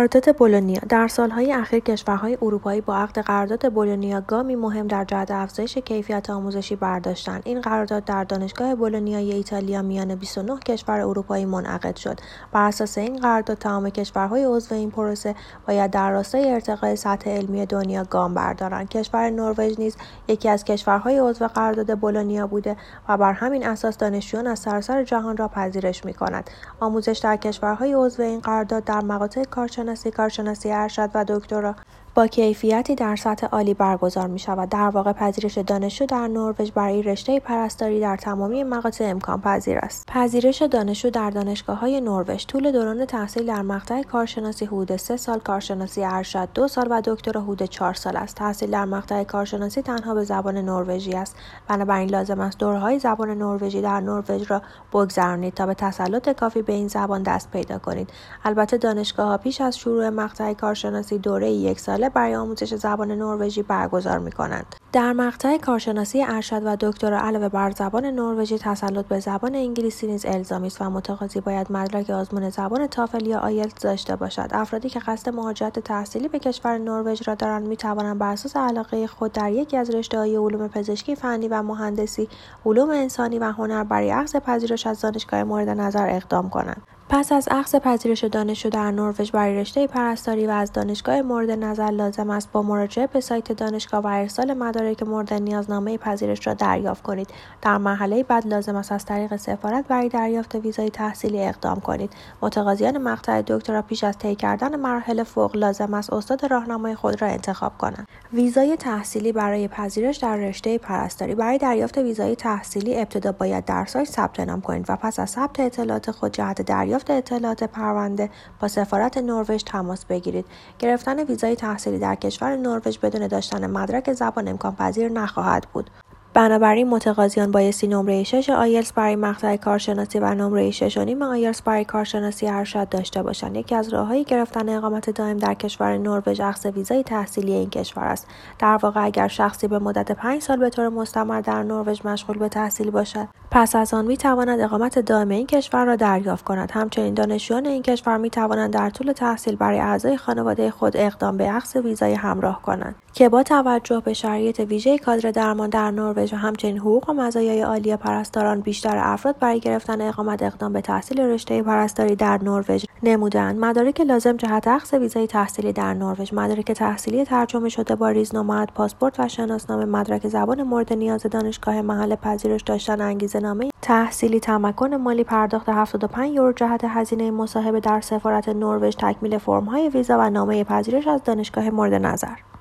قرارداد بولونیا. در سالهای اخیر کشورهای اروپایی با عقد قرارداد بولونیا گامی مهم در جهت افزایش کیفیت آموزشی برداشتند. این قرارداد در دانشگاه بولونیای ایتالیا میان 29 کشور اروپایی منعقد شد. بر اساس این قرارداد تمام کشورهای عضو این پروسه باید در راستای ارتقای سطح علمی دنیا گام بردارند. کشور نروژ نیز یکی از کشورهای عضو قرارداد بولونیا بوده و بر همین اساس دانشجویان از سراسر جهان را پذیرش می‌کند. آموزش در کشورهای عضو این قرارداد در مقاطع کارشناسی ارشد و دکترا با کیفیتی در سطح عالی برگزار می شود. در واقع پذیرش دانشجو در نروژ برای رشته پرستاری در تمامی مقاطع امکان پذیر است. پذیرش دانشجو در دانشگاه‌های نروژ طول دوران تحصیل در مقطع کارشناسی حدود 3 سال، کارشناسی ارشد 2 سال و دکترا حدود 4 سال است. تحصیل در مقطع کارشناسی تنها به زبان نروژی است. بنابراین لازم است دوره‌های زبان نروژی در نروژ را بگذرانید تا به تسلط کافی به این زبان دست پیدا کنید. البته دانشگاه‌ها پیش از شروع مقطع کارشناسی دوره 1 ساله برای آموزش زبان نروژی برگزار می‌کنند. در مقطع کارشناسی ارشد و دکترا علاوه بر زبان نروژی تسلط به زبان انگلیسی نیز الزامی است و متقاضی باید مدرک آزمون زبان تافل یا آیلتس داشته باشد. افرادی که قصد مهاجرت تحصیلی به کشور نروژ را دارند می‌توانند بر اساس علاقه خود در یکی از رشته‌های علوم پزشکی فنی و مهندسی، علوم انسانی و هنر برای اخذ پذیرش از دانشگاه مورد نظر اقدام کنند. پس از اخذ پذیرش دانشجو در نروژ برای رشته پرستاری و از دانشگاه مورد نظر لازم است با مراجعه به سایت دانشگاه و ارسال مدارک مورد نیاز نامه پذیرش را دریافت کنید. در مرحله بعد لازم است از طریق سفارت برای دریافت ویزای تحصیلی اقدام کنید. متقاضیان مقطع دکترا پیش از طی کردن مراحل فوق لازم است استاد راهنمای خود را انتخاب کنند. ویزای تحصیلی برای پذیرش در رشته پرستاری. برای دریافت ویزای تحصیلی ابتدا باید در سایت ثبت نام کنید و پس از ثبت اطلاعات خود جهت دریافت اطلاعات پرونده با سفارت نروژ تماس بگیرید. گرفتن ویزای تحصیلی در کشور نروژ بدون داشتن مدرک زبان امکان پذیر نخواهد بود. بنابراین متقاضیان بایستی نمره 6 آیلتس برای مقطع کارشناسی و نمره 6.5 آیلتس برای کارشناسی ارشد داشته باشند. یکی از راه‌های گرفتن اقامت دائم در کشور نروژ اخذ ویزای تحصیلی این کشور است. در واقع اگر شخصی به مدت 5 سال به طور مستمر در نروژ مشغول به تحصیل باشد، پس از آن می‌تواند اقامت دائم این کشور را دریافت کند. همچنین دانشجویان این کشور می‌توانند در طول تحصیل برای اعضای خانواده خود اقدام به اخذ ویزای همراه کنند که با توجه به شرایط ویژه کادر درمان در نروژ و همچنین حقوق و مزایای عالی پرستاران، بیشتر افراد برای گرفتن اقامت اقدام به تحصیل رشته پرستاری در نروژ نموده‌اند. مدارک لازم جهت اخذ ویزای تحصیلی در نروژ: مدارک تحصیلی ترجمه شده با ریزنمره، پاسپورت و شناسنامه، مدرک زبان مورد نیاز دانشگاه محل پذیرش، داشتن انگیزه‌نامه تحصیلی، تمکن مالی، پرداخت 75 یورو جهت هزینه مصاحبه در سفارت نروژ، تکمیل فرم‌های ویزا و نامه پذیرش از دانشگاه مورد نظر.